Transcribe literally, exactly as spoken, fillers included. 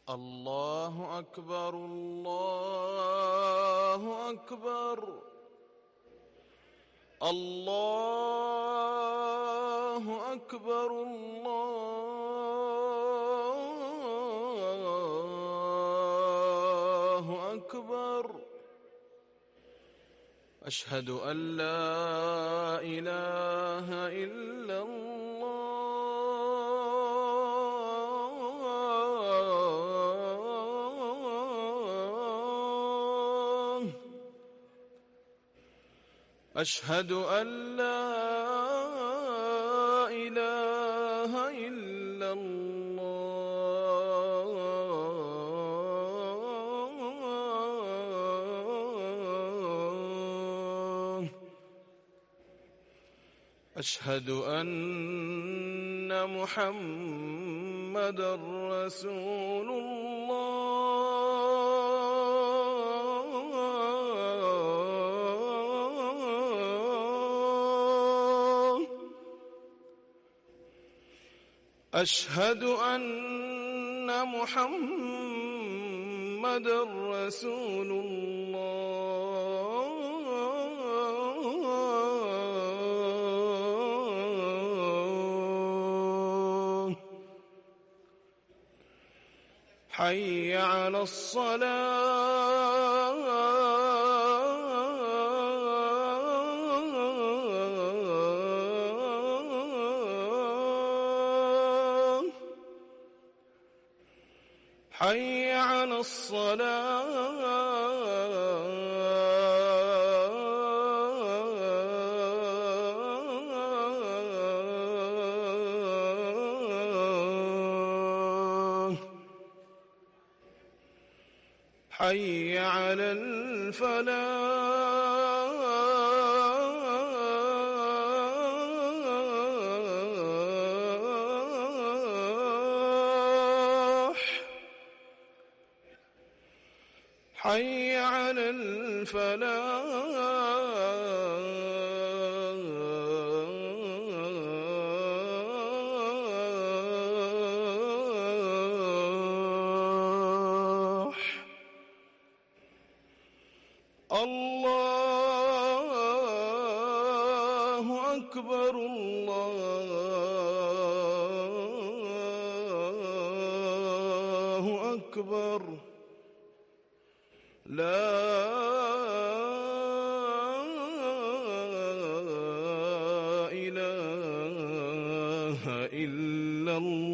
الله أكبر الله أكبر الله أكبر الله أكبر. أشهد أن لا إله إلا الله. أشهد أن لا إله إلا الله. أشهد أن محمدًا رسول الله. أشهد أن محمدًا رسول الله. حي على الصلاة. حي على الصلاة. حي على الفلاح. حي على الفلاح. الله أكبر الله أكبر. لا إله إلا الله.